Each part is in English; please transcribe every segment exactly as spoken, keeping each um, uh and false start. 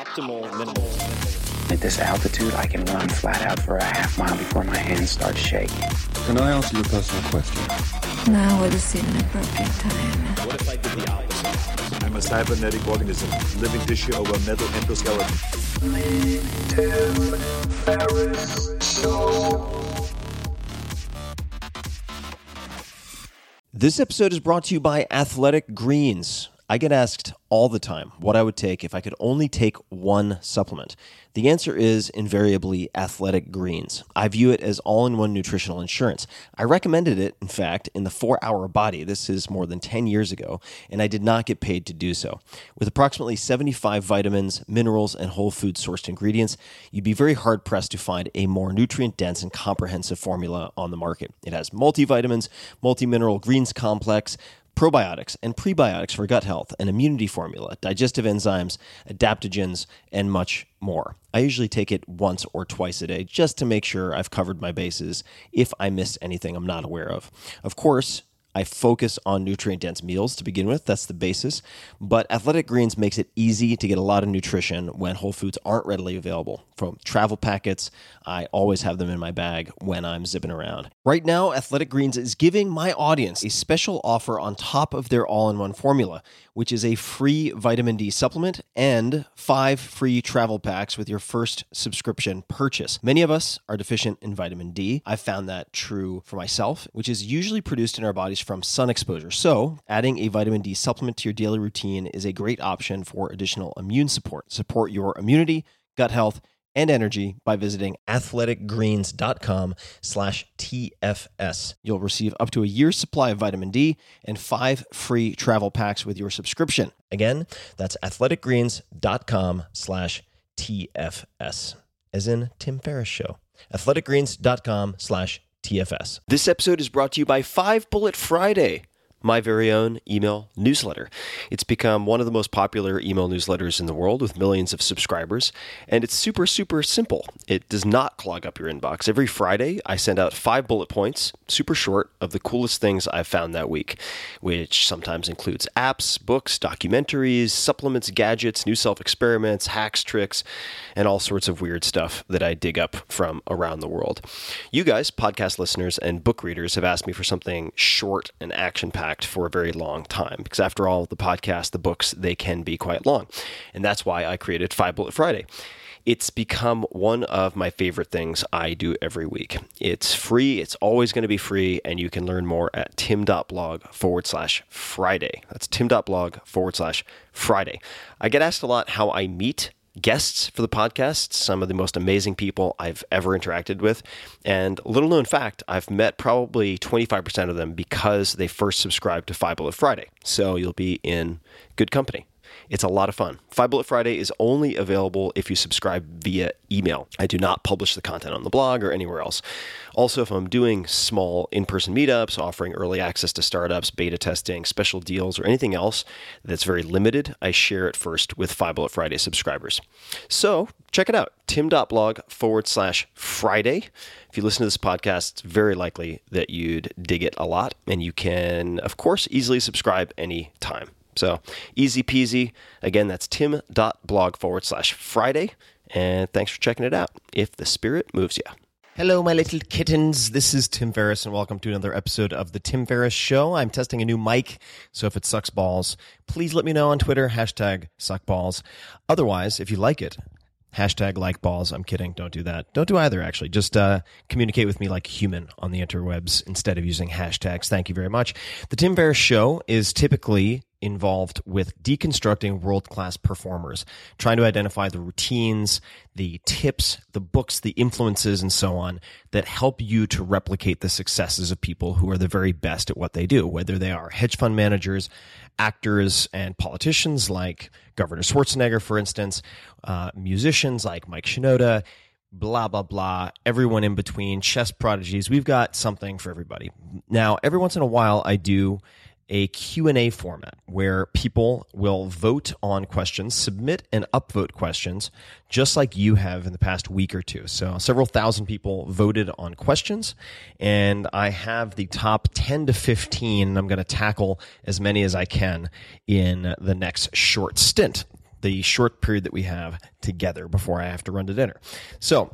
optimal minimalism. At this altitude, I can run flat out for a half mile before my hands start shaking. Can I ask you a personal question? Now would seem an appropriate time. What if I did the opposite? I'm a cybernetic organism, living tissue over metal endoskeleton. The Tim Ferriss Show. This episode is brought to you by Athletic Greens. I get asked all the time what I would take if I could only take one supplement. The answer is invariably Athletic Greens. I view it as all-in-one nutritional insurance. I recommended it, in fact, in the four hour Body. This is more than ten years ago, and I did not get paid to do so. With approximately seventy-five vitamins, minerals, and whole food sourced ingredients, you'd be very hard-pressed to find a more nutrient-dense and comprehensive formula on the market. It has multivitamins, multi-mineral greens complex, probiotics and prebiotics for gut health, an immunity formula, digestive enzymes, adaptogens, and much more. I usually take it once or twice a day just to make sure I've covered my bases if I missed anything I'm not aware of. Of course, I focus on nutrient-dense meals to begin with. That's the basis. But Athletic Greens makes it easy to get a lot of nutrition when whole foods aren't readily available. From travel packets, I always have them in my bag when I'm zipping around. Right now, Athletic Greens is giving my audience a special offer on top of their all-in-one formula, which is a free vitamin D supplement and five free travel packs with your first subscription purchase. Many of us are deficient in vitamin D. I've found that true for myself, which is usually produced in our bodies from sun exposure. So adding a vitamin D supplement to your daily routine is a great option for additional immune support. Support your immunity, gut health, and energy by visiting athleticgreens.com slash TFS. You'll receive up to a year's supply of vitamin D and five free travel packs with your subscription. Again, that's athleticgreens.com slash TFS, as in Tim Ferriss Show. athleticgreens.com slash TFS. This episode is brought to you by Five Bullet Friday, my very own email newsletter. It's become one of the most popular email newsletters in the world with millions of subscribers, and it's super, super simple. It does not clog up your inbox. Every Friday, I send out five bullet points, super short, of the coolest things I've found that week, which sometimes includes apps, books, documentaries, supplements, gadgets, new self-experiments, hacks, tricks, and all sorts of weird stuff that I dig up from around the world. You guys, podcast listeners and book readers, have asked me for something short and action-packed for a very long time, because after all, the podcast, the books, they can be quite long. And that's why I created Five Bullet Friday. It's become one of my favorite things I do every week. It's free. It's always going to be free. And you can learn more at tim.blog forward slash Friday. That's tim.blog forward slash Friday. I get asked a lot how I meet guests for the podcast, some of the most amazing people I've ever interacted with. And little known fact, I've met probably twenty-five percent of them because they first subscribed to Five Bullet Friday. So you'll be in good company. It's a lot of fun. Five Bullet Friday is only available if you subscribe via email. I do not publish the content on the blog or anywhere else. Also, if I'm doing small in-person meetups, offering early access to startups, beta testing, special deals, or anything else that's very limited, I share it first with Five Bullet Friday subscribers. So check it out, tim.blog forward slash Friday. If you listen to this podcast, it's very likely that you'd dig it a lot, and you can, of course, easily subscribe anytime. So easy peasy. Again, that's tim.blog forward slash Friday. And thanks for checking it out, if the spirit moves you. Hello, my little kittens. This is Tim Ferriss, and welcome to another episode of The Tim Ferriss Show. I'm testing a new mic, so if it sucks balls, please let me know on Twitter, hashtag suckballs. Otherwise, if you like it, hashtag like balls. I'm kidding. Don't do that. Don't do either, actually. Just uh, communicate with me like a human on the interwebs instead of using hashtags. Thank you very much. The Tim Ferriss Show is typically involved with deconstructing world-class performers, trying to identify the routines, the tips, the books, the influences, and so on that help you to replicate the successes of people who are the very best at what they do, whether they are hedge fund managers, actors, and politicians like Governor Schwarzenegger, for instance, uh, musicians like Mike Shinoda, blah, blah, blah, everyone in between, chess prodigies. We've got something for everybody. Now, every once in a while, I do a Q and A format where people will vote on questions, submit and upvote questions, just like you have in the past week or two. So several thousand people voted on questions, and I have the top ten to fifteen, and I'm going to tackle as many as I can in the next short stint. the short period that we have together before I have to run to dinner. So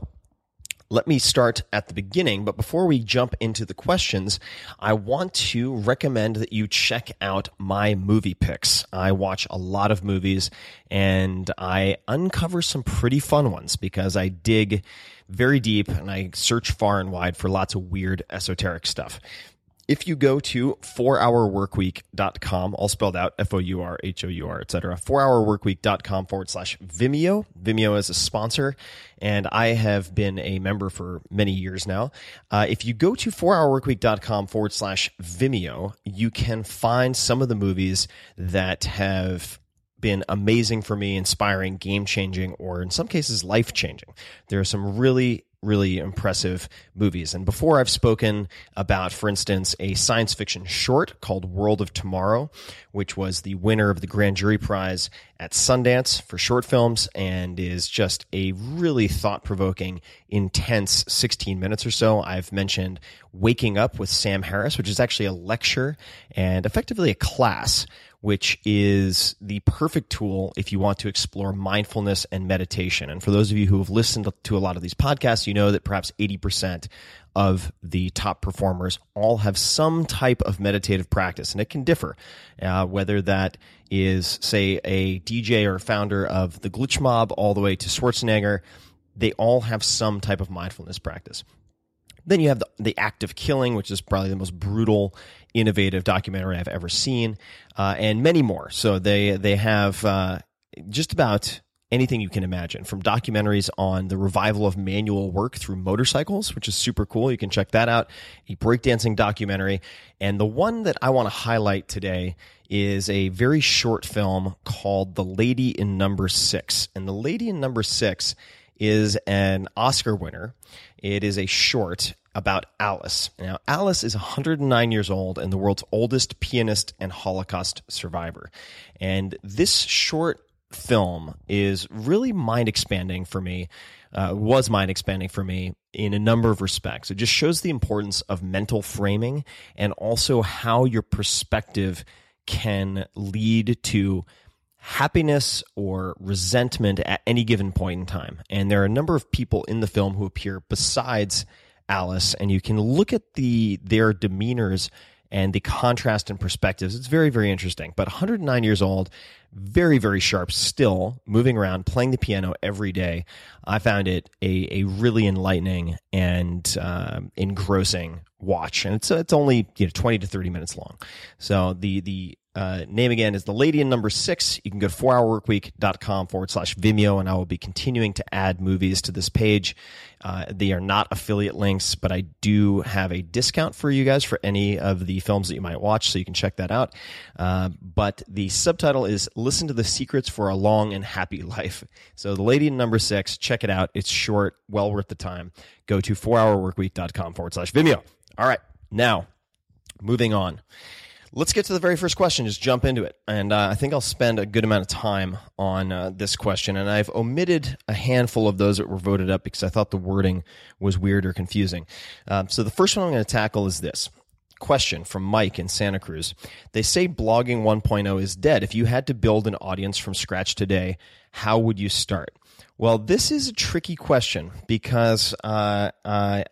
let me start at the beginning, but before we jump into the questions, I want to recommend that you check out my movie picks. I watch a lot of movies, and I uncover some pretty fun ones because I dig very deep and I search far and wide for lots of weird esoteric stuff. If you go to four hour work week dot com, all spelled out, F O U R H O U R, et cetera, four hour work week dot com forward slash Vimeo. Vimeo is a sponsor, and I have been a member for many years now. Uh, if you go to four hour work week dot com forward slash Vimeo, you can find some of the movies that have been amazing for me, inspiring, game-changing, or in some cases, life-changing. There are some really really impressive movies. And before I've spoken about, for instance, a science fiction short called World of Tomorrow, which was the winner of the Grand Jury Prize at Sundance for short films and is just a really thought-provoking, intense sixteen minutes or so. I've mentioned Waking Up with Sam Harris, which is actually a lecture and effectively a class, which is the perfect tool if you want to explore mindfulness and meditation. And for those of you who have listened to a lot of these podcasts, you know that perhaps eighty percent of the top performers all have some type of meditative practice, and it can differ, uh, whether that is, say, a D J or founder of the Glitch Mob all the way to Schwarzenegger. They all have some type of mindfulness practice. Then you have the, the Act of Killing, which is probably the most brutal, innovative documentary I've ever seen, uh, and many more. So they they have uh, just about anything you can imagine, from documentaries on the revival of manual work through motorcycles, which is super cool. You can check that out, a breakdancing documentary. And the one that I want to highlight today is a very short film called The Lady in Number Six. And The Lady in Number Six is an Oscar winner. It is a short about Alice. Now, Alice is one hundred nine years old and the world's oldest pianist and Holocaust survivor. And this short film is really mind-expanding for me, uh, was mind-expanding for me in a number of respects. It just shows the importance of mental framing and also how your perspective can lead to happiness or resentment at any given point in time. And there are a number of people in the film who appear besides Alice, and you can look at the their demeanors and the contrast in perspectives. It's very, very interesting. But one hundred nine years old, very, very sharp, still moving around, playing the piano every day. I found it a, a really enlightening and uh, engrossing watch. And it's it's only you know twenty to thirty minutes long. So the the Uh, name again is The Lady in Number Six. You can go to four hour work week dot com forward slash Vimeo, and I will be continuing to add movies to this page. Uh, they are not affiliate links, but I do have a discount for you guys for any of the films that you might watch, so you can check that out. Uh, but the subtitle is Listen to the Secrets for a Long and Happy Life. So The Lady in Number Six, check it out. It's short, well worth the time. Go to four hour work week dot com forward slash Vimeo. All right, now, moving on. Let's get to the very first question. Just jump into it. And uh, I think I'll spend a good amount of time on uh, this question. And I've omitted a handful of those that were voted up because I thought the wording was weird or confusing. Um, so the first one I'm going to tackle is this. Question from Mike in Santa Cruz. They say blogging one point oh is dead. If you had to build an audience from scratch today, how would you start? Well, this is a tricky question because uh, uh,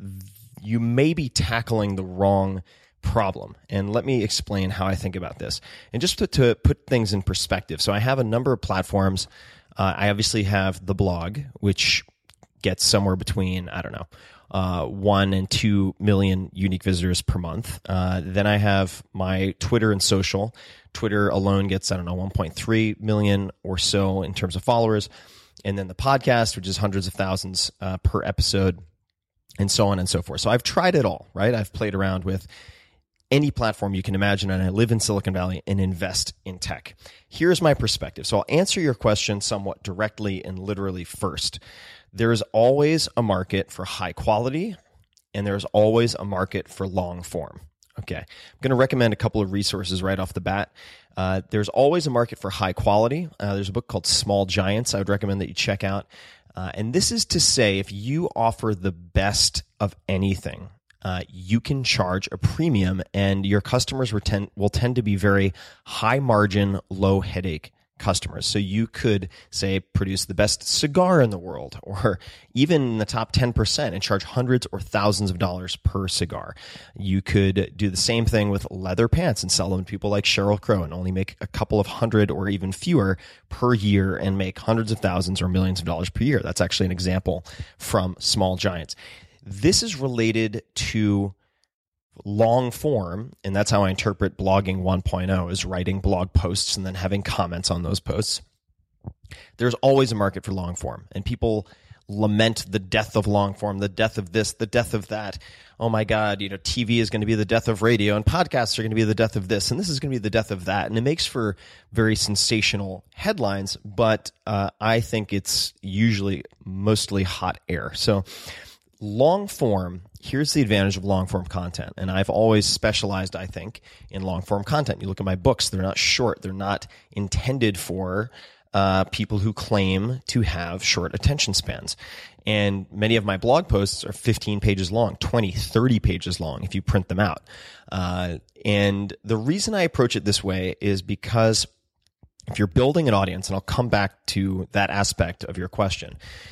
you may be tackling the wrong problem. And let me explain how I think about this. And just to, to put things in perspective. So I have a number of platforms. Uh, I obviously have the blog, which gets somewhere between, I don't know, uh, one and two million unique visitors per month. Uh, then I have my Twitter and social. Twitter alone gets, I don't know, one point three million or so in terms of followers. And then the podcast, which is hundreds of thousands uh, per episode, and so on and so forth. So I've tried it all, right? I've played around with any platform you can imagine, and I live in Silicon Valley and invest in tech. Here's my perspective. So I'll answer your question somewhat directly and literally first. There is always a market for high quality, and there's always a market for long form. Okay, I'm going to recommend a couple of resources right off the bat. Uh, there's always a market for high quality. Uh, there's a book called Small Giants I would recommend that you check out. Uh, and this is to say, if you offer the best of anything, Uh, you can charge a premium, and your customers will tend, will tend to be very high margin, low headache customers. So you could say produce the best cigar in the world, or even in the top ten percent, and charge hundreds or thousands of dollars per cigar. You could do the same thing with leather pants and sell them to people like Sheryl Crow and only make a couple of hundred or even fewer per year and make hundreds of thousands or millions of dollars per year. That's actually an example from Small Giants. This is related to long form, and that's how I interpret blogging one point oh, is writing blog posts and then having comments on those posts. There's always a market for long form, and people lament the death of long form, the death of this, the death of that. Oh my God, you know, T V is going to be the death of radio, and podcasts are going to be the death of this, and this is going to be the death of that. And it makes for very sensational headlines, but uh, I think it's usually mostly hot air. So long form, here's the advantage of long form content. And I've always specialized, I think, in long form content. You look at my books, they're not short. They're not intended for uh, people who claim to have short attention spans. And many of my blog posts are fifteen pages long, twenty, thirty pages long if you print them out. Uh, and the reason I approach it this way is because if you're building an audience, and I'll come back to that aspect of your question,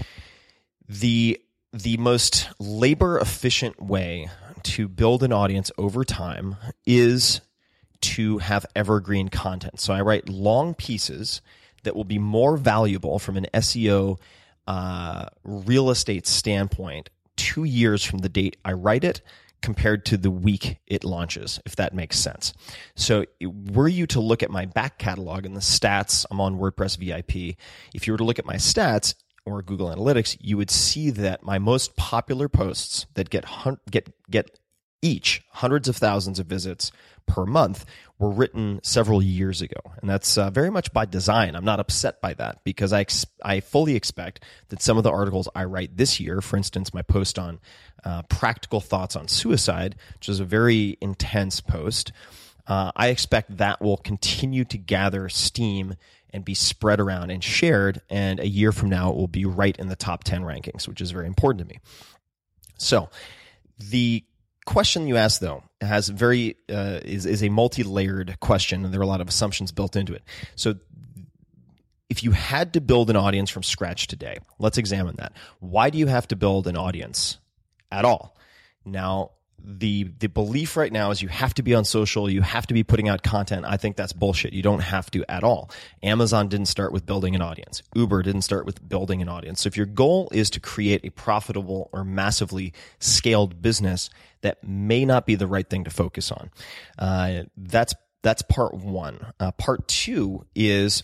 the The most labor efficient way to build an audience over time is to have evergreen content. So I write long pieces that will be more valuable from an S E O uh, real estate standpoint two years from the date I write it compared to the week it launches, if that makes sense. So were you to look at my back catalog and the stats, I'm on WordPress V I P. If you were to look at my stats, or Google Analytics, you would see that my most popular posts that get hun- get get each hundreds of thousands of visits per month were written several years ago, and that's uh, very much by design. I'm not upset by that because I ex- I fully expect that some of the articles I write this year, for instance, my post on uh, practical thoughts on suicide, which is a very intense post, uh, I expect that will continue to gather steam and be spread around and shared, and a year from now it will be right in the top ten rankings, which is very important to me. So the question you asked, though, has very uh, is, is a multi-layered question, and there are a lot of assumptions built into it. So if you had to build an audience from scratch today, let's examine that. Why do you have to build an audience at all? Now, The the belief right now is you have to be on social, you have to be putting out content. I think that's bullshit. You don't have to at all. Amazon didn't start with building an audience. Uber didn't start with building an audience. So if your goal is to create a profitable or massively scaled business, that may not be the right thing to focus on. Uh, that's that's part one. Uh, part two is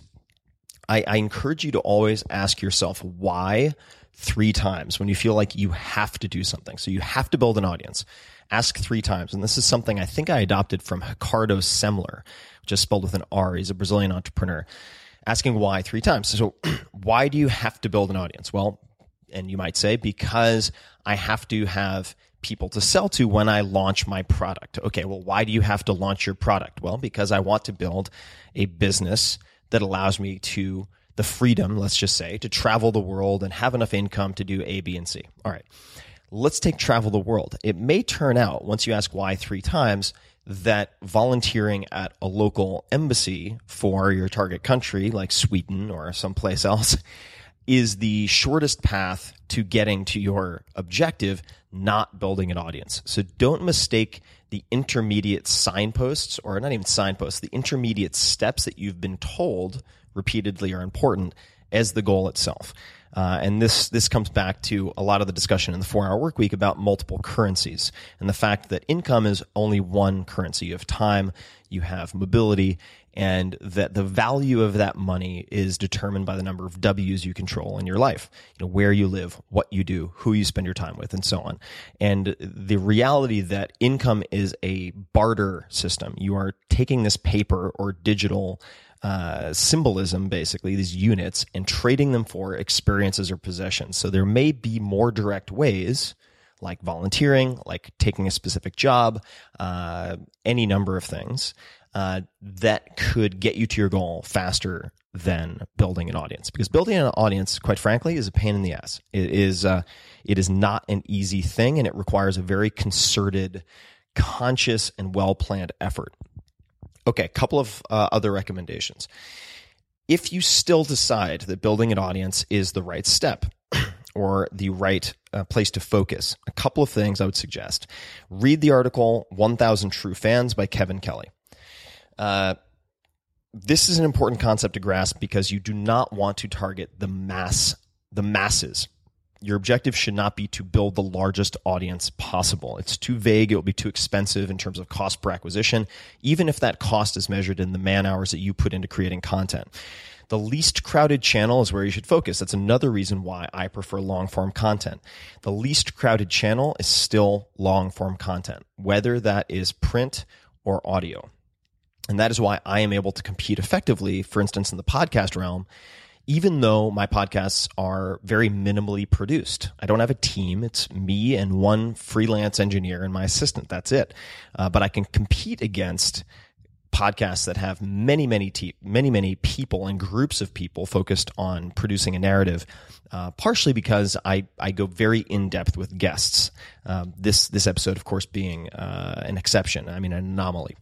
I, I encourage you to always ask yourself why three times when you feel like you have to do something. So you have to build an audience. Ask three times. And this is something I think I adopted from Ricardo Semler, which is spelled with an R. He's a Brazilian entrepreneur. Asking why three times. So why do you have to build an audience? Well, and you might say, because I have to have people to sell to when I launch my product. Okay, well, why do you have to launch your product? Well, because I want to build a business that allows me to the freedom, let's just say, to travel the world and have enough income to do A, B, and C. All right. Let's take travel the world. It may turn out, once you ask why three times, that volunteering at a local embassy for your target country, like Sweden or someplace else, is the shortest path to getting to your objective, not building an audience. So don't mistake the intermediate signposts, or not even signposts, the intermediate steps that you've been told repeatedly are important as the goal itself. Uh, and this this comes back to a lot of the discussion in the four-hour work week about multiple currencies and the fact that income is only one currency. You have time, you have mobility, and that the value of that money is determined by the number of W's you control in your life. You know, where you live, what you do, who you spend your time with, and so on. And the reality that income is a barter system. You are taking this paper or digital Uh, symbolism, basically, these units, and trading them for experiences or possessions. So there may be more direct ways, like volunteering, like taking a specific job, uh, any number of things, uh, that could get you to your goal faster than building an audience. Because building an audience, quite frankly, is a pain in the ass. It is, uh, it is not an easy thing, and it requires a very concerted, conscious, and well-planned effort. Okay, a couple of uh, other recommendations. If you still decide that building an audience is the right step or the right uh, place to focus, a couple of things I would suggest. Read the article one thousand True Fans by Kevin Kelly. Uh, this is an important concept to grasp because you do not want to target the mass, the masses. Your objective should not be to build the largest audience possible. It's too vague. It will be too expensive in terms of cost per acquisition, even if that cost is measured in the man hours that you put into creating content. The least crowded channel is where you should focus. That's another reason why I prefer long-form content. The least crowded channel is still long-form content, whether that is print or audio. And that is why I am able to compete effectively, for instance, in the podcast realm, even though my podcasts are very minimally produced. I don't have a team. It's me and one freelance engineer and my assistant. That's it. Uh, but I can compete against podcasts that have many, many, te- many, many people and groups of people focused on producing a narrative, uh, partially because I, I go very in-depth with guests. Um, this, this episode, of course, being uh, an exception. I mean, an anomaly.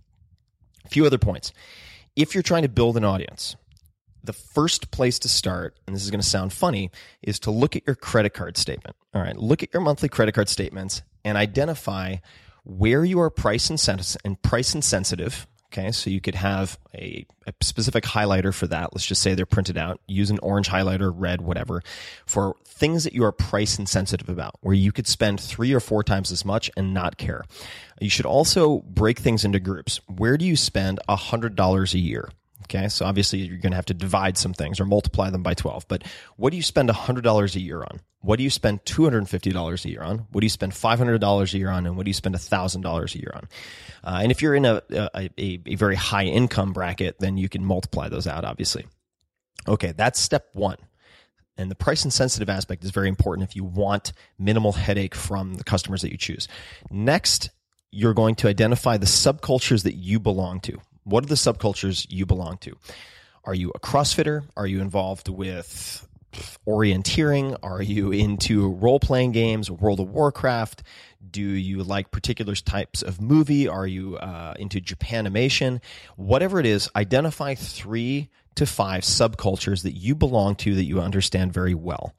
A few other points. If you're trying to build an audience, the first place to start, and this is going to sound funny, is to look at your credit card statement. All right, look at your monthly credit card statements and identify where you are price insensitive and price insensitive. Okay, so you could have a, a specific highlighter for that. Let's just say they're printed out. Use an orange highlighter, red, whatever, for things that you are price insensitive about, where you could spend three or four times as much and not care. You should also break things into groups. Where do you spend one hundred dollars a year? Okay, so obviously you're going to have to divide some things or multiply them by twelve. But what do you spend one hundred dollars a year on? What do you spend two hundred fifty dollars a year on? What do you spend five hundred dollars a year on? And what do you spend one thousand dollars a year on? Uh, and if you're in a, a, a, a very high income bracket, then you can multiply those out, obviously. Okay, that's step one. And the price insensitive aspect is very important if you want minimal headache from the customers that you choose. Next, you're going to identify the subcultures that you belong to. What are the subcultures you belong to? Are you a CrossFitter? Are you involved with orienteering? Are you into role-playing games, World of Warcraft? Do you like particular types of movie? Are you uh, into Japanimation? Whatever it is, identify three to five subcultures that you belong to that you understand very well.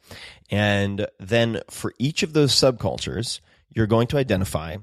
And then for each of those subcultures, you're going to identify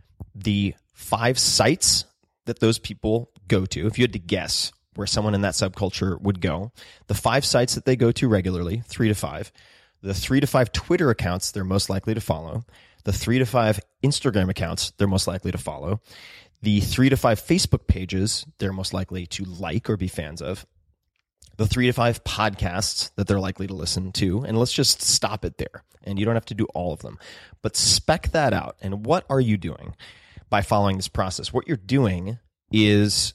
the five sites that those people go to. If you had to guess where someone in that subculture would go, the five sites that they go to regularly, three to five, the three to five Twitter accounts they're most likely to follow, the three to five Instagram accounts they're most likely to follow, the three to five Facebook pages they're most likely to like or be fans of, the three to five podcasts that they're likely to listen to, and let's just stop it there. And you don't have to do all of them. But spec that out. And what are you doing by following this process? What you're doing is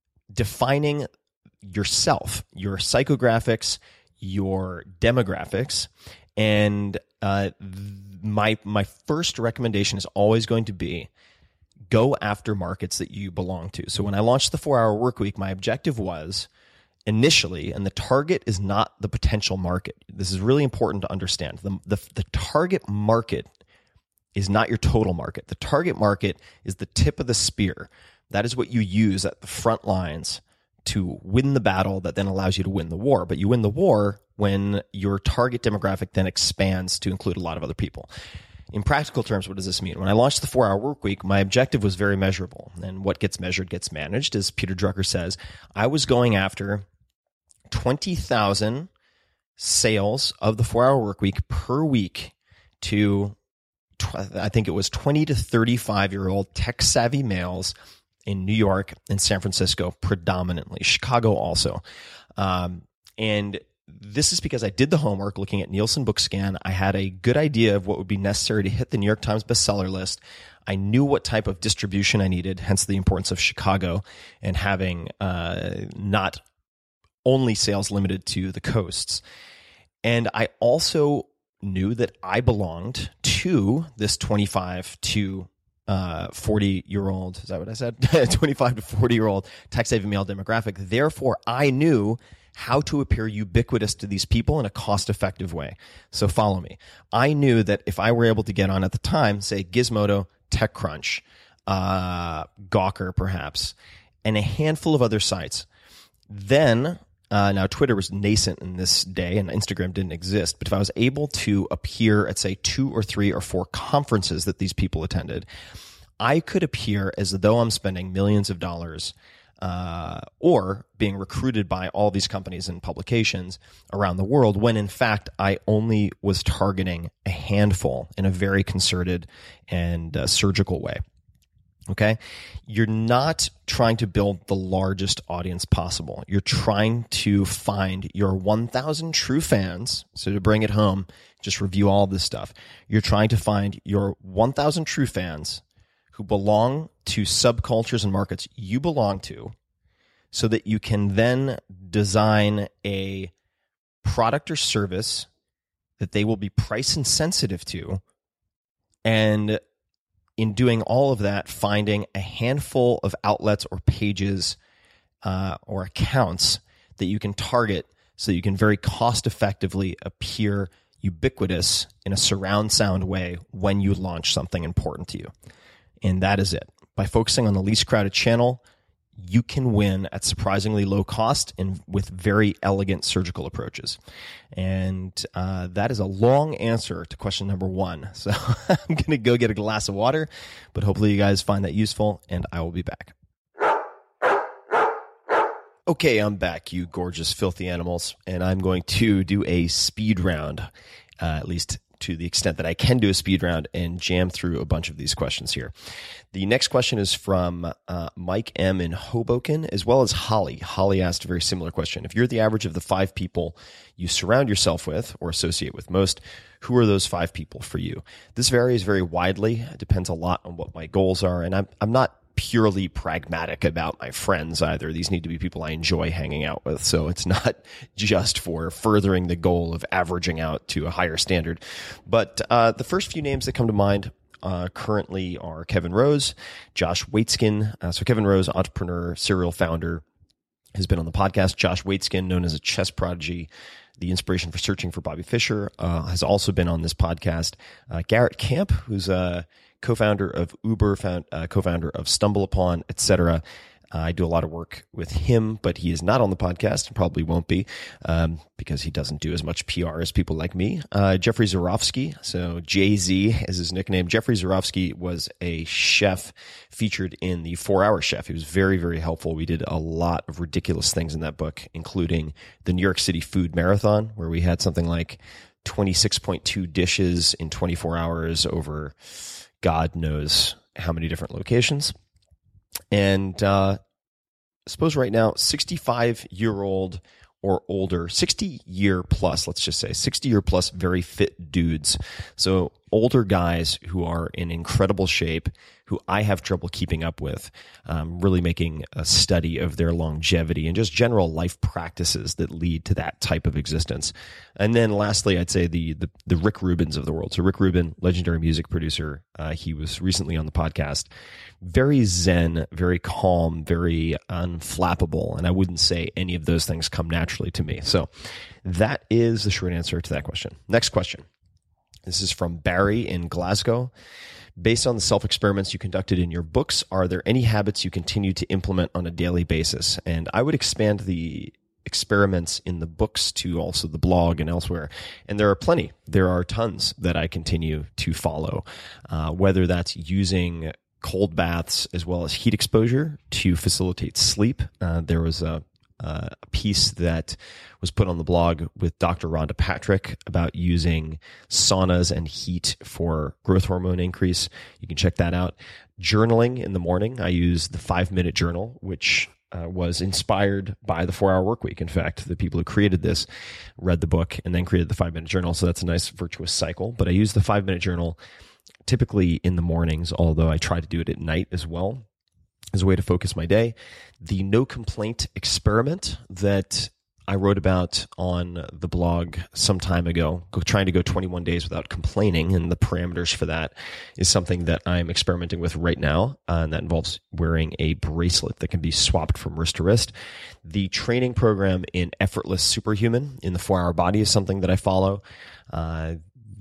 defining yourself, your psychographics, your demographics, and uh, my my first recommendation is always going to be go after markets that you belong to. So when I launched the four-hour work week, my objective was initially, and the target is not the potential market. This is really important to understand. The, the, the target market is not your total market. The target market is the tip of the spear. That is what you use at the front lines to win the battle that then allows you to win the war. But you win the war when your target demographic then expands to include a lot of other people. In practical terms, what does this mean? When I launched the four-hour work week, my objective was very measurable. And what gets measured gets managed, as Peter Drucker says. I was going after twenty thousand sales of the four-hour work week per week to, I think it was twenty to thirty-five-year-old tech-savvy males in New York and San Francisco predominantly, Chicago also. Um, and this is because I did the homework looking at Nielsen BookScan. I had a good idea of what would be necessary to hit the New York Times bestseller list. I knew what type of distribution I needed, hence the importance of Chicago and having uh, not only sales limited to the coasts. And I also knew that I belonged to this twenty-five to uh, forty year old, is that what I said? twenty-five to forty year old tech-savvy male demographic. Therefore, I knew how to appear ubiquitous to these people in a cost-effective way. So follow me. I knew that if I were able to get on at the time, say Gizmodo, TechCrunch, uh, Gawker perhaps, and a handful of other sites, then Uh, now, Twitter was nascent in this day, and Instagram didn't exist. But if I was able to appear at, say, two or three or four conferences that these people attended, I could appear as though I'm spending millions of dollars uh, or being recruited by all these companies and publications around the world, when in fact I only was targeting a handful in a very concerted and uh, surgical way. Okay? You're not trying to build the largest audience possible. You're trying to find your one thousand true fans. So to bring it home, just review all this stuff. You're trying to find your one thousand true fans who belong to subcultures and markets you belong to, so that you can then design a product or service that they will be price insensitive to, and in doing all of that, finding a handful of outlets or pages uh, or accounts that you can target so that you can very cost effectively appear ubiquitous in a surround sound way when you launch something important to you. And that is it. By focusing on the least crowded channel, you can win at surprisingly low cost and with very elegant surgical approaches. And uh, that is a long answer to question number one. So I'm going to go get a glass of water, but hopefully you guys find that useful, and I will be back. Okay, I'm back, you gorgeous, filthy animals, and I'm going to do a speed round, uh, at least to the extent that I can do a speed round and jam through a bunch of these questions here. The next question is from uh, Mike M. in Hoboken, as well as Holly. Holly asked a very similar question. If you're the average of the five people you surround yourself with or associate with most, who are those five people for you? This varies very widely. It depends a lot on what my goals are, and I'm I'm not purely pragmatic about my friends either. These need to be people I enjoy hanging out with. So it's not just for furthering the goal of averaging out to a higher standard. But uh, the first few names that come to mind uh, currently are Kevin Rose, Josh Waitzkin. Uh, so Kevin Rose, entrepreneur, serial founder, has been on the podcast. Josh Waitzkin, known as a chess prodigy, the inspiration for searching for Bobby Fischer, uh, has also been on this podcast. Uh, Garrett Camp, who's a co-founder of Uber, found, uh, co-founder of StumbleUpon, et cetera. Uh, I do a lot of work with him, but he is not on the podcast and probably won't be um, because he doesn't do as much P R as people like me. Uh, Jeffrey Zarofsky, so J Z is his nickname. Jeffrey Zarofsky was a chef featured in the four hour Chef. He was very, very helpful. We did a lot of ridiculous things in that book, including the New York City Food Marathon, where we had something like twenty-six point two dishes in twenty-four hours over God knows how many different locations. And uh, I suppose right now, sixty-five-year-old or older, sixty-year plus, let's just say, sixty-year plus very fit dudes. So older guys who are in incredible shape, who I have trouble keeping up with, um, really making a study of their longevity and just general life practices that lead to that type of existence. And then lastly, I'd say the the, the Rick Rubins of the world. So Rick Rubin, legendary music producer, uh, he was recently on the podcast. Very zen, very calm, very unflappable, and I wouldn't say any of those things come naturally to me. So that is the short answer to that question. Next question. This is from Barry in Glasgow. Based on the self-experiments you conducted in your books, are there any habits you continue to implement on a daily basis? And I would expand the experiments in the books to also the blog and elsewhere. And there are plenty. There are tons that I continue to follow, uh, whether that's using cold baths as well as heat exposure to facilitate sleep. Uh, there was a Uh, a piece that was put on the blog with Doctor Rhonda Patrick about using saunas and heat for growth hormone increase. You can check that out. Journaling in the morning. I use the five-minute journal, which uh, was inspired by the four-hour work week. In fact, the people who created this read the book and then created the five-minute journal, so that's a nice virtuous cycle. But I use the five-minute journal typically in the mornings, although I try to do it at night as well, as a way to focus my day. The no complaint experiment that I wrote about on the blog some time ago, trying to go twenty-one days without complaining, and the parameters for that is something that I'm experimenting with right now, uh, and that involves wearing a bracelet that can be swapped from wrist to wrist. The training program in Effortless Superhuman in the four hour Body is something that I follow. Uh,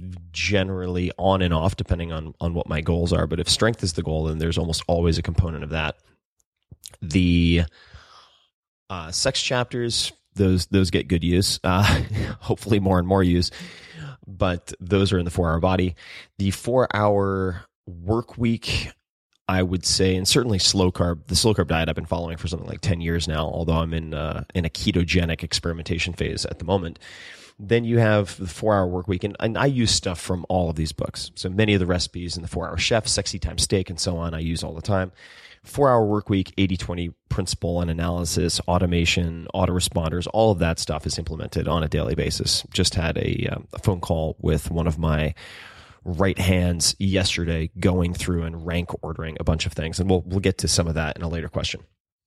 generally on and off depending on, on what my goals are. But if strength is the goal, then there's almost always a component of that. The uh, sex chapters Those those get good use, uh, hopefully more and more use. But those are in the four-hour body. The four-hour work week, I would say, and certainly slow carb. The slow carb diet I've been following for something like ten years now, although I'm in uh, in a ketogenic experimentation phase at the moment. Then you have the four-hour work week, and, and I use stuff from all of these books. So many of the recipes in the four-hour Chef, Sexy Time Steak, and so on, I use all the time. Four-hour work week, eighty twenty principle and analysis, automation, autoresponders, all of that stuff is implemented on a daily basis. Just had a, um, a phone call with one of my right hands yesterday, going through and rank ordering a bunch of things, and we'll we'll get to some of that in a later question.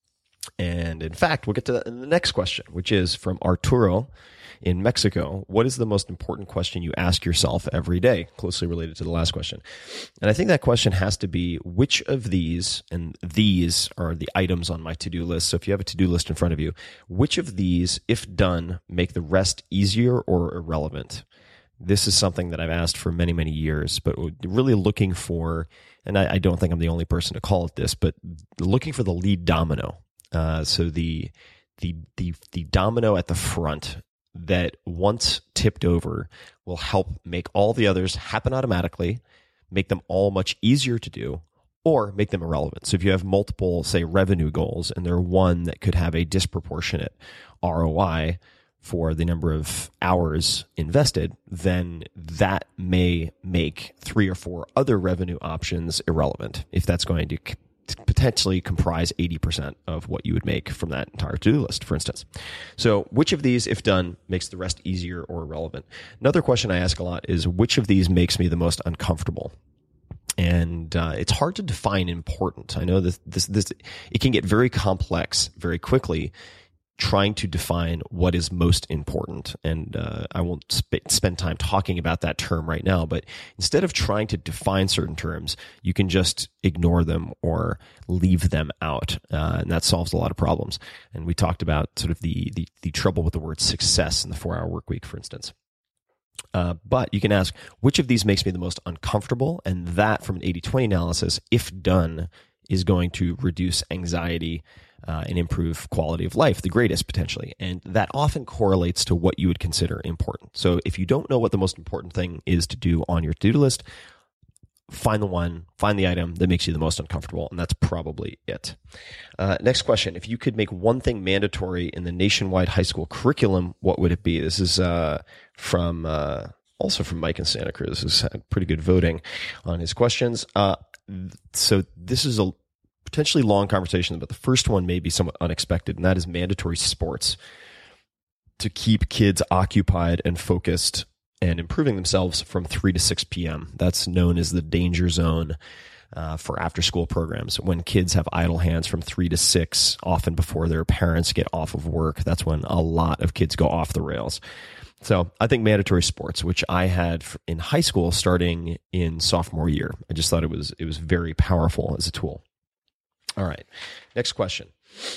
And in fact, we'll get to that in the next question, which is from Arturo in Mexico. What is the most important question you ask yourself every day? Closely related to the last question. And I think that question has to be, which of these, and these are the items on my to-do list. So if you have a to-do list in front of you, which of these, if done, make the rest easier or irrelevant? This is something that I've asked for many, many years, but really looking for, and I, I don't think I'm the only person to call it this, but looking for the lead domino. Uh, so the, the, the, the domino at the front that once tipped over will help make all the others happen automatically, make them all much easier to do, or make them irrelevant. So if you have multiple, say, revenue goals, and they're one that could have a disproportionate R O I for the number of hours invested, then that may make three or four other revenue options irrelevant, if that's going to potentially comprise eighty percent of what you would make from that entire to-do list, for instance. So which of these, if done, makes the rest easier or irrelevant? Another question I ask a lot is, which of these makes me the most uncomfortable? And uh, it's hard to define important. I know this, this, this, it can get very complex very quickly, trying to define what is most important. And uh, I won't sp- spend time talking about that term right now, but instead of trying to define certain terms, you can just ignore them or leave them out. Uh, and that solves a lot of problems. And we talked about sort of the, the, the trouble with the word success in the four-hour work week, for instance. Uh, but you can ask, which of these makes me the most uncomfortable? And that, from an eighty twenty analysis, if done, is going to reduce anxiety Uh, and improve quality of life the greatest, potentially. And that often correlates to what you would consider important. So if you don't know what the most important thing is to do on your to-do list, find the one, find the item that makes you the most uncomfortable, and that's probably it. Uh, next question. If you could make one thing mandatory in the nationwide high school curriculum, what would it be? This is uh, from uh, also from Mike in Santa Cruz, who's had pretty good voting on his questions. Uh, so this is a potentially long conversation, but the first one may be somewhat unexpected, and that is mandatory sports to keep kids occupied and focused and improving themselves from three to six p.m. That's known as the danger zone uh, for after-school programs. When kids have idle hands from three to six, often before their parents get off of work, that's when a lot of kids go off the rails. So I think mandatory sports, which I had in high school starting in sophomore year, I just thought it was it was very powerful as a tool. All right. Next question.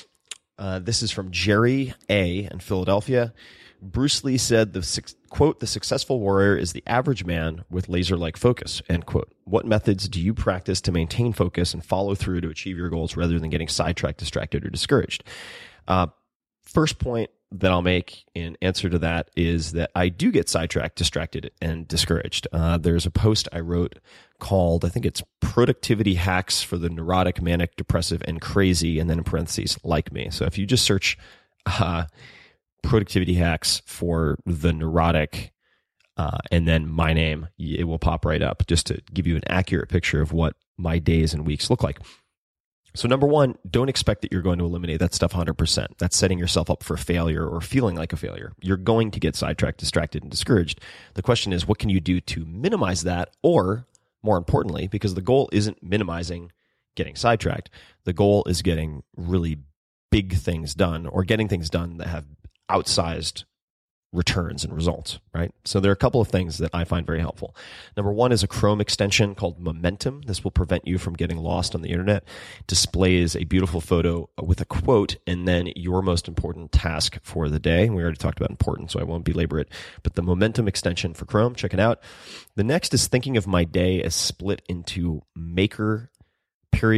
Uh, this is from Jerry A. in Philadelphia. Bruce Lee said, the quote, "The successful warrior is the average man with laser-like focus," end quote. What methods do you practice to maintain focus and follow through to achieve your goals rather than getting sidetracked, distracted, or discouraged? Uh, first point that I'll make in answer to that is that I do get sidetracked, distracted, and discouraged. Uh, there's a post I wrote called, I think it's Productivity Hacks for the Neurotic, Manic, Depressive, and Crazy, and then in parentheses, like me. So if you just search uh, productivity hacks for the neurotic uh, and then my name, it will pop right up just to give you an accurate picture of what my days and weeks look like. So number one, don't expect that you're going to eliminate that stuff one hundred percent. That's setting yourself up for failure or feeling like a failure. You're going to get sidetracked, distracted, and discouraged. The question is, what can you do to minimize that? Or, more importantly, because the goal isn't minimizing getting sidetracked, the goal is getting really big things done or getting things done that have outsized returns and results, right? So there are a couple of things that I find very helpful. Number one is a Chrome extension called Momentum. This will prevent you from getting lost on the internet. It displays a beautiful photo with a quote and then your most important task for the day. We already talked about important, so I won't belabor it. But the Momentum extension for Chrome, check it out. The next is thinking of my day as split into maker period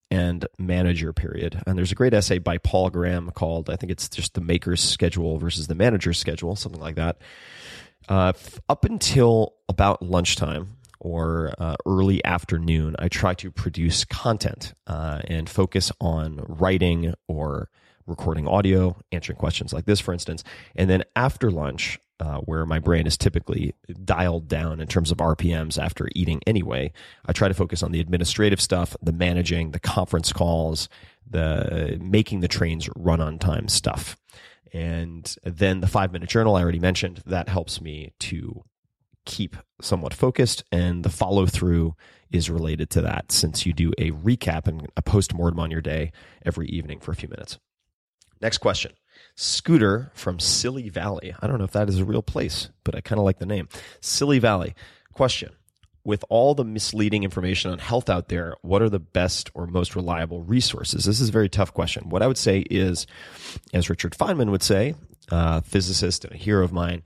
and manager period. And there's a great essay by Paul Graham called, I think it's just the maker's schedule versus the manager's schedule, something like that. Uh, up until about lunchtime or uh, early afternoon, I try to produce content uh, and focus on writing or recording audio, answering questions like this, for instance. And then after lunch, uh, where my brain is typically dialed down in terms of R P Ms after eating anyway, I try to focus on the administrative stuff, the managing, the conference calls, the making the trains run on time stuff. And then the five-minute journal I already mentioned, that helps me to keep somewhat focused, and the follow-through is related to that, since you do a recap and a post-mortem on your day every evening for a few minutes. Next question. Scooter from Silly Valley. I don't know if that is a real place, but I kind of like the name. Silly Valley. Question. With all the misleading information on health out there, what are the best or most reliable resources? This is a very tough question. What I would say is, as Richard Feynman would say, a physicist and a hero of mine,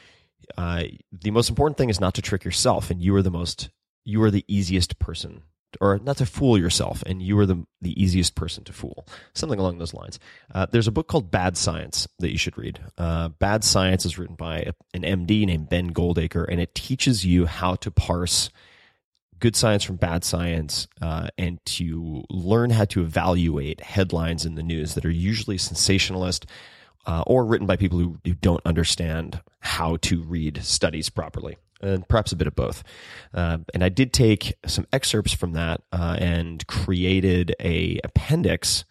uh, the most important thing is not to trick yourself, and you are the most, you are the easiest person, or not to fool yourself, and you are the the easiest person to fool. Something along those lines. Uh, there's a book called Bad Science that you should read. Uh, Bad Science is written by an M D named Ben Goldacre, and it teaches you how to parse good science from bad science, uh, and to learn how to evaluate headlines in the news that are usually sensationalist, uh, or written by people who, who don't understand how to read studies properly. And perhaps a bit of both. Uh, and I did take some excerpts from that uh, and created a appendix,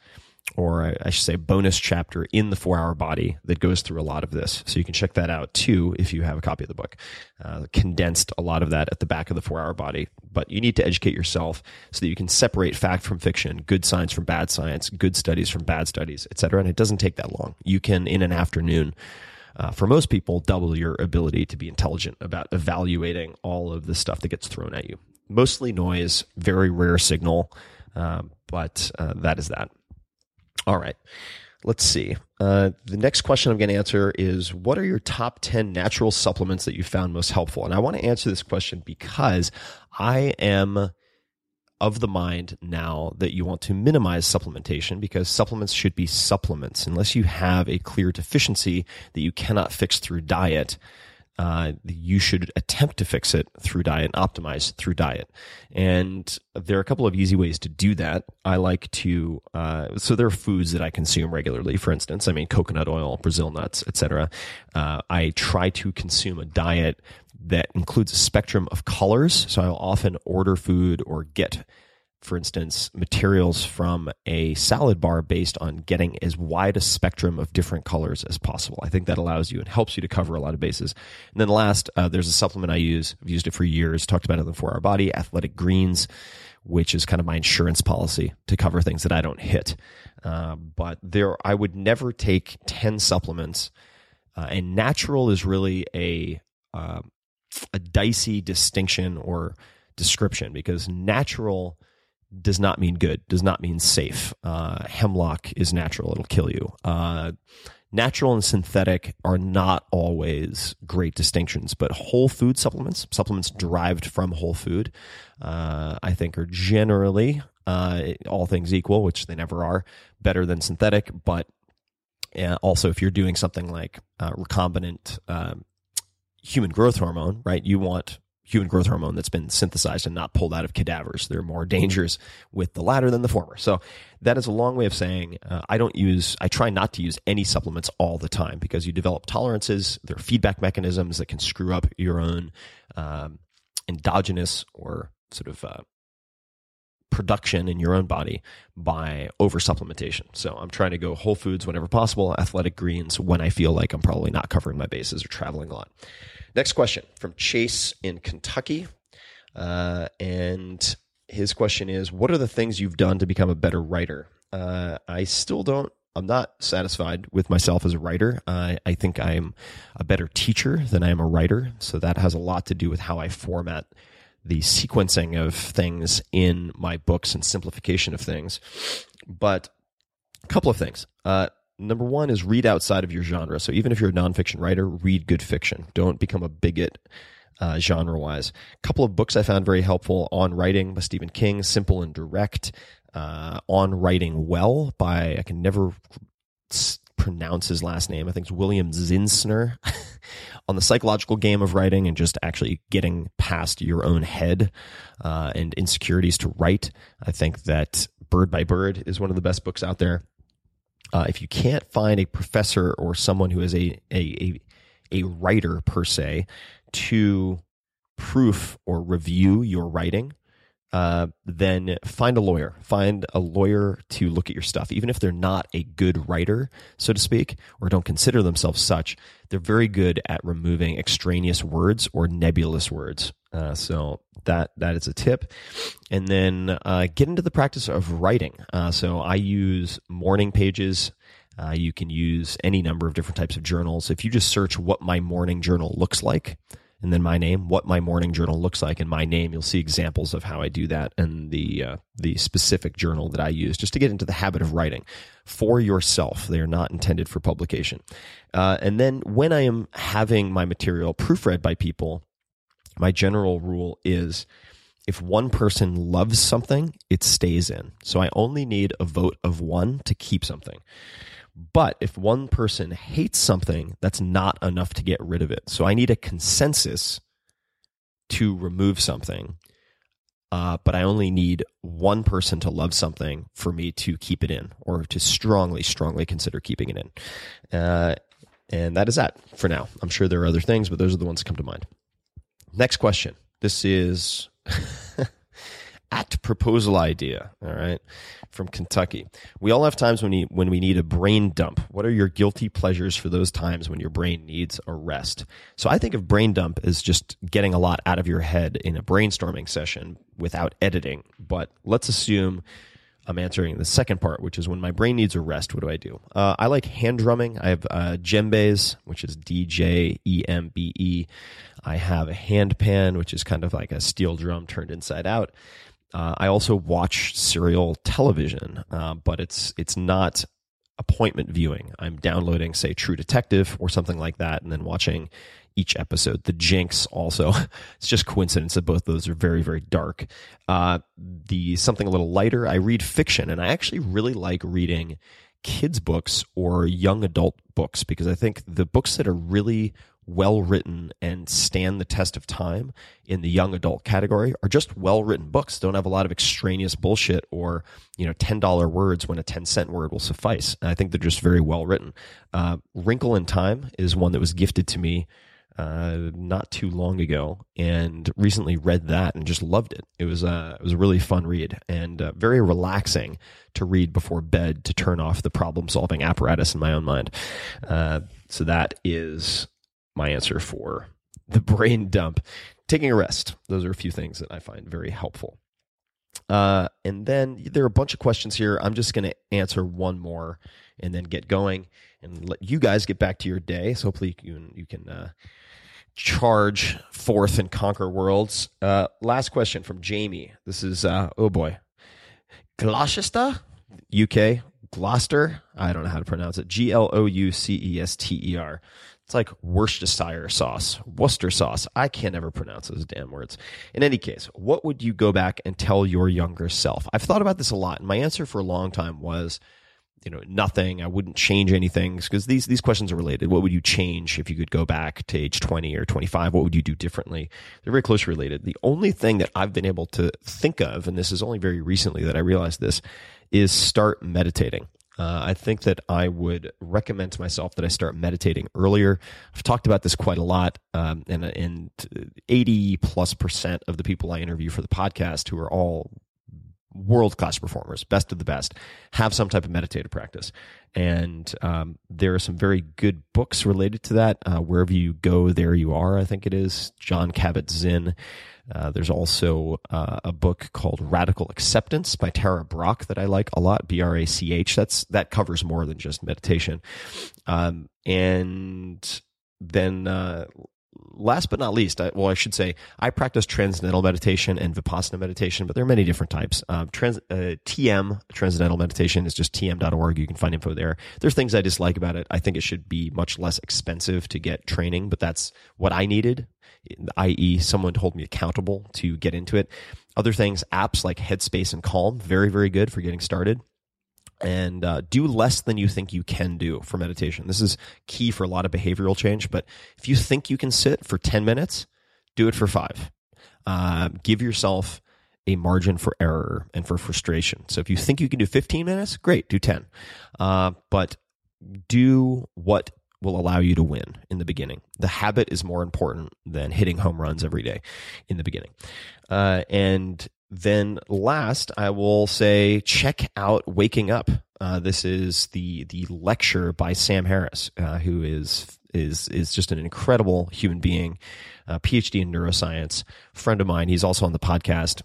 or I should say bonus chapter in the four hour Body that goes through a lot of this. So you can check that out too if you have a copy of the book. Uh, condensed a lot of that at the back of the four hour Body. But you need to educate yourself so that you can separate fact from fiction, good science from bad science, good studies from bad studies, et cetera. And it doesn't take that long. You can, in an afternoon, Uh, for most people, double your ability to be intelligent about evaluating all of the stuff that gets thrown at you. Mostly noise, very rare signal, uh, but uh, that is that. All right, let's see. Uh, the next question I'm going to answer is, what are your top ten natural supplements that you found most helpful? And I want to answer this question because I am of the mind now that you want to minimize supplementation, because supplements should be supplements. Unless you have a clear deficiency that you cannot fix through diet, uh, you should attempt to fix it through diet and optimize through diet. And there are a couple of easy ways to do that. I like to, uh, so there are foods that I consume regularly. For instance, I mean, coconut oil, Brazil nuts, et cetera. Uh, I try to consume a diet that includes a spectrum of colors. So I'll often order food or get, for instance, materials from a salad bar based on getting as wide a spectrum of different colors as possible. I think that allows you and helps you to cover a lot of bases. And then last, uh, there's a supplement I use. I've used it for years, talked about it in the four hour Body, Athletic Greens, which is kind of my insurance policy to cover things that I don't hit. Uh, but there, I would never take ten supplements. Uh, and natural is really a, uh, a dicey distinction or description, because natural does not mean good, does not mean safe. Uh, hemlock is natural, it'll kill you. Uh, natural and synthetic are not always great distinctions, but whole food supplements, supplements derived from whole food, uh, I think are generally, uh, all things equal, which they never are, better than synthetic. But uh, also, if you're doing something like uh, recombinant uh, human growth hormone, right, you want human growth hormone that's been synthesized and not pulled out of cadavers. There are more dangers with the latter than the former. So that is a long way of saying uh, I don't use, I try not to use any supplements all the time, because you develop tolerances. There are feedback mechanisms that can screw up your own um, endogenous or sort of uh, production in your own body by over supplementation. So I'm trying to go whole foods whenever possible, Athletic Greens when I feel like I'm probably not covering my bases or traveling a lot. Next question from Chase in Kentucky. Uh, and his question is, what are the things you've done to become a better writer? Uh, I still don't, I'm not satisfied with myself as a writer. Uh, I think I'm a better teacher than I am a writer. So that has a lot to do with how I format the sequencing of things in my books and simplification of things. But a couple of things. Uh, Number one is read outside of your genre. So even if you're a nonfiction writer, read good fiction. Don't become a bigot uh, genre-wise. A couple of books I found very helpful: On Writing by Stephen King, Simple and Direct, uh, On Writing Well by, I can never pronounce his last name, I think it's William Zinsner, on the psychological game of writing and just actually getting past your own head uh, and insecurities to write. I think that Bird by Bird is one of the best books out there. Uh, if you can't find a professor or someone who is a, a, a, a writer per se to proof or review your writing, Uh, then find a lawyer. Find a lawyer to look at your stuff. Even if they're not a good writer, so to speak, or don't consider themselves such, they're very good at removing extraneous words or nebulous words. Uh, so that that is a tip. And then uh, get into the practice of writing. Uh, so I use morning pages. Uh, you can use any number of different types of journals. If you just search what my morning journal looks like, and then my name, what my morning journal looks like, and my name, you'll see examples of how I do that and the uh, the specific journal that I use, just to get into the habit of writing for yourself. They are not intended for publication. Uh, and then when I am having my material proofread by people, my general rule is if one person loves something, it stays in. So I only need a vote of one to keep something. But if one person hates something, that's not enough to get rid of it. So I need a consensus to remove something, uh, but I only need one person to love something for me to keep it in, or to strongly, strongly consider keeping it in. Uh, and that is that for now. I'm sure there are other things, but those are the ones that come to mind. Next question. This is at Proposal Idea, all right, from Kentucky. We all have times when we, when we need a brain dump. What are your guilty pleasures for those times when your brain needs a rest? So I think of brain dump as just getting a lot out of your head in a brainstorming session without editing. But let's assume I'm answering the second part, which is when my brain needs a rest, what do I do? Uh, I like hand drumming. I have uh, djembes, which is D J E M B E. I have a handpan, which is kind of like a steel drum turned inside out. Uh, I also watch serial television, uh, but it's it's not appointment viewing. I'm downloading, say, True Detective or something like that, and then watching each episode. The Jinx also. It's just coincidence that both those are very, very dark. Uh, the something a little lighter, I read fiction, and I actually really like reading kids' books or young adult books, because I think the books that are really well-written and stand the test of time in the young adult category are just well-written books. Don't have a lot of extraneous bullshit or, you know, ten dollar words when a ten cent word will suffice. And I think they're just very well-written. Uh, Wrinkle in Time is one that was gifted to me uh, not too long ago, and recently read that and just loved it. It was, uh, it was a really fun read, and uh, very relaxing to read before bed to turn off the problem-solving apparatus in my own mind. Uh, so that is my answer for the brain dump. Taking a rest. Those are a few things that I find very helpful. Uh, and then there are a bunch of questions here. I'm just going to answer one more and then get going and let you guys get back to your day. So hopefully you can, you can uh, charge forth and conquer worlds. Uh, last question from Jamie. This is, uh, oh boy, Gloucester, U K, Gloucester. I don't know how to pronounce it. G L O U C E S T E R. It's like Worcestershire sauce, Worcester sauce. I can't ever pronounce those damn words. In any case, what would you go back and tell your younger self? I've thought about this a lot, and my answer for a long time was, you know, nothing. I wouldn't change anything, because these these questions are related. What would you change if you could go back to age twenty or twenty-five? What would you do differently? They're very closely related. The only thing that I've been able to think of, and this is only very recently that I realized this, is start meditating. Uh, I think that I would recommend to myself that I start meditating earlier. I've talked about this quite a lot, um, and, and eighty plus percent of the people I interview for the podcast, who are all world-class performers, best of the best, have some type of meditative practice. And um, there are some very good books related to that. Uh, Wherever You Go, There You Are, I think it is. Jon Kabat-Zinn. Uh, there's also uh, a book called Radical Acceptance by Tara Brach that I like a lot, B R A C H. That's, that covers more than just meditation. Um, and then uh, last but not least, I, well, I should say, I practice transcendental meditation and Vipassana meditation, but there are many different types. Um, trans, uh, T M, Transcendental Meditation, is just T M dot org. You can find info there. There's things I dislike about it. I think it should be much less expensive to get training, but that's what I needed that is someone to hold me accountable to get into it. Other things, apps like Headspace and Calm, very, very good for getting started. And uh, do less than you think you can do for meditation. This is key for a lot of behavioral change. But if you think you can sit for ten minutes, do it for five. Uh, give yourself a margin for error and for frustration. So if you think you can do fifteen minutes, great, do ten. Uh, but do what will allow you to win in the beginning. The habit is more important than hitting home runs every day in the beginning. Uh, and then last, I will say, check out Waking Up. Uh, this is the the lecture by Sam Harris, uh, who is is is just an incredible human being, a P H D in neuroscience, friend of mine. He's also on the podcast.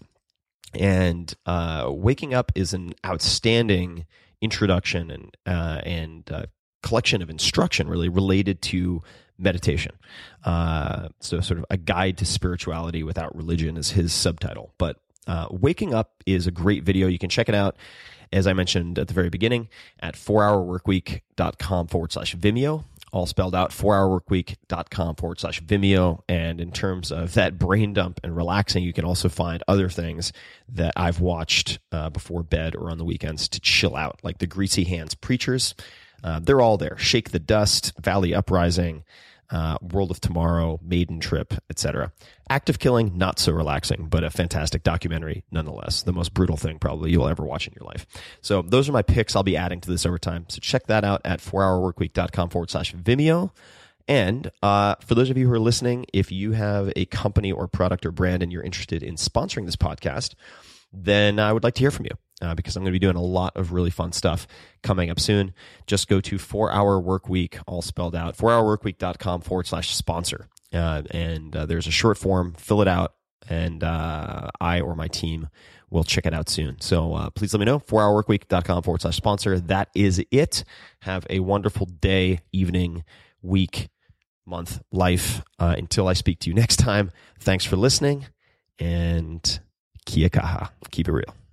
And uh, Waking Up is an outstanding introduction and uh, and uh, collection of instruction, really related to meditation. Uh, so, sort of a guide to spirituality without religion is his subtitle. But uh, Waking Up is a great video. You can check it out, as I mentioned at the very beginning, at four hour workweek.com forward slash Vimeo. All spelled out, four hour workweek.com forward slash Vimeo. And in terms of that brain dump and relaxing, you can also find other things that I've watched uh, before bed or on the weekends to chill out, like the Greasy Hands Preachers. Uh, they're all there. Shake the Dust, Valley Uprising, uh, World of Tomorrow, Maiden Trip, et cetera. Active Killing, not so relaxing, but a fantastic documentary nonetheless. The most brutal thing probably you'll ever watch in your life. So those are my picks. I'll be adding to this over time. So check that out at four hour workweek.com forward slash Vimeo. And uh, for those of you who are listening, if you have a company or product or brand and you're interested in sponsoring this podcast, then I would like to hear from you. Uh, because I'm going to be doing a lot of really fun stuff coming up soon. Just go to four hour workweek, all spelled out, four hour workweek.com forward slash sponsor. Uh, and uh, there's a short form, fill it out, and uh, I or my team will check it out soon. So uh, please let me know, four hour workweek.com forward slash sponsor. That is it. Have a wonderful day, evening, week, month, life. Uh, until I speak to you next time, thanks for listening, and kia kaha. Keep it real.